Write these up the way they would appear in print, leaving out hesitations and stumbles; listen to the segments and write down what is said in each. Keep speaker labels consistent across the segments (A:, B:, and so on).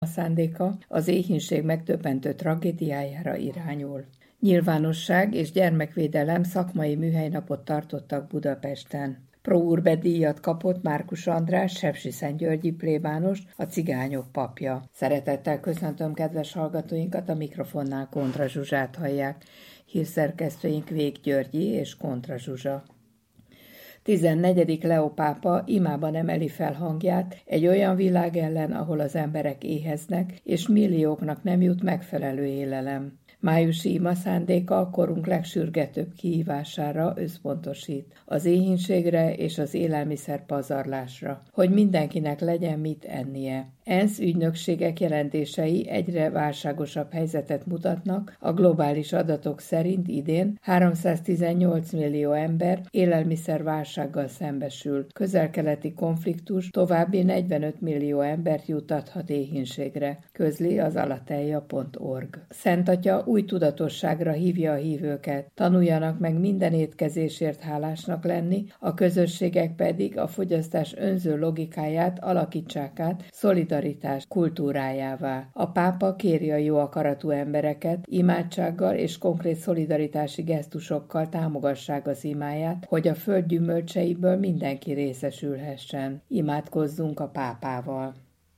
A: szándéka az éhínség megdöbbentő tragédiájára irányul. Nyilvánosság és gyermekvédelem szakmai műhelynapot tartottak Budapesten. Pro Urbe díjat kapott Márkus András, sepsiszentgyörgyi plébános, a cigányok papja. Szeretettel köszöntöm kedves hallgatóinkat, a mikrofonnál Kontra Zsuzsát hallják. Hírszerkesztőink Vég Györgyi és Kontra Zsuzsa. 14. Leó pápa imában emeli fel hangját egy olyan világ ellen, ahol az emberek éheznek, és millióknak nem jut megfelelő élelem. Májusi ima szándéka a korunk legsürgetőbb kihívására összpontosít, az éhínségre és az élelmiszer pazarlásra, hogy mindenkinek legyen mit ennie. ENSZ ügynökségek jelentései egyre válságosabb helyzetet mutatnak, a globális adatok szerint idén 318 millió ember élelmiszerválsággal szembesül. Közel-keleti konfliktus további 45 millió embert juttathat éhínségre, közli az alateja.org. Szent Atya új tudatosságra hívja a hívőket, tanuljanak meg minden étkezésért hálásnak lenni, a közösségek pedig a fogyasztás önző logikáját alakítsák át szolidaritás kultúrájává. A pápa kéri a jó akaratú embereket, imádsággal és konkrét szolidaritási gesztusokkal támogassák az imáját, hogy a föld gyümölcseiből mindenki részesülhessen. Imádkozzunk a pápával.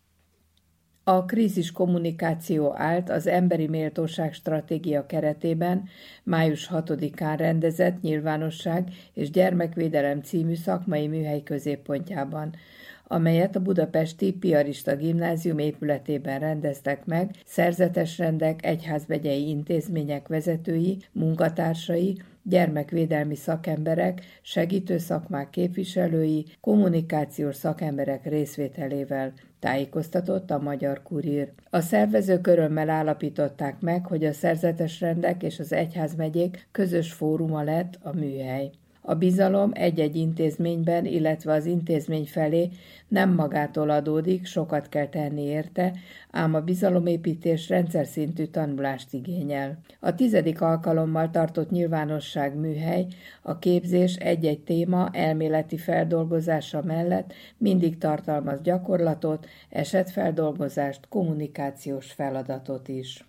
A: A krízis kommunikáció állt az Emberi Méltóság Stratégia keretében május 6-án rendezett Nyilvánosság és Gyermekvédelem című szakmai műhely középpontjában, amelyet a budapesti Piarista Gimnázium épületében rendeztek meg szerzetesrendek, egyházmegyei intézmények vezetői, munkatársai, gyermekvédelmi szakemberek, segítő szakmák képviselői, kommunikációs szakemberek részvételével, tájékoztatott a Magyar Kurír. A szervezők örömmel állapították meg, hogy a szerzetesrendek és az egyházmegyék közös fóruma lett a műhely. A bizalom egy-egy intézményben, illetve az intézmény felé nem magától adódik, sokat kell tenni érte, ám a bizalomépítés rendszer szintű tanulást igényel. A 10. alkalommal tartott nyilvánosság műhely a képzés egy-egy téma elméleti feldolgozása mellett mindig tartalmaz gyakorlatot, esetfeldolgozást, kommunikációs feladatot is.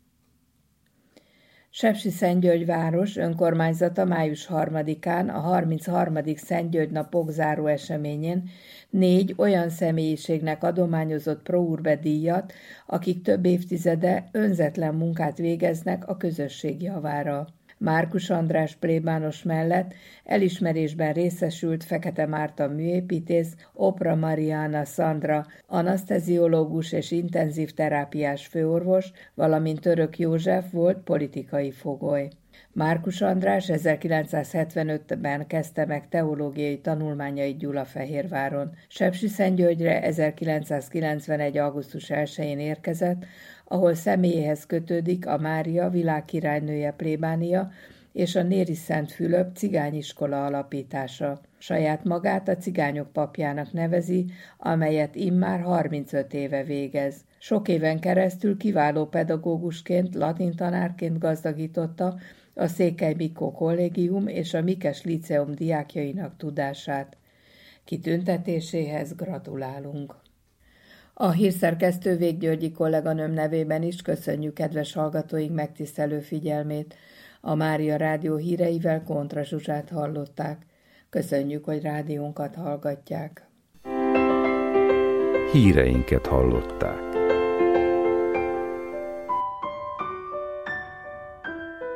A: Sepsiszentgyörgy város önkormányzata május 3-án a 33. Szentgyörgy napok záró eseményén 4 olyan személyiségnek adományozott Pro Urbe díjat, akik több évtizede önzetlen munkát végeznek a közösség javára. Márkus András plébános mellett elismerésben részesült Fekete Márta műépítész, Opra Mariana Szandra, anaszteziológus és intenzív terápiás főorvos, valamint Török József volt politikai fogoly. Márkus András 1975-ben kezdte meg teológiai tanulmányait Gyulafehérváron. Sepsiszentgyörgyre 1991. augusztus 1-én érkezett, ahol személyéhez kötődik a Mária világkirálynője plébánia és a Néri Szent Fülöp cigányiskola alapítása. Saját magát a cigányok papjának nevezi, amelyet immár 35 éve végez. Sok éven keresztül kiváló pedagógusként, latintanárként gazdagította a Székely Mikó Kollégium és a Mikes Líceum diákjainak tudását. Kitüntetéséhez gratulálunk! A hírszerkesztő Vég Györgyi kolléganőm nevében is köszönjük kedves hallgatóink megtisztelő figyelmét. A Mária Rádió híreivel Kontra Zsuzsát hallották. Köszönjük, hogy rádiónkat hallgatják.
B: Híreinket hallották.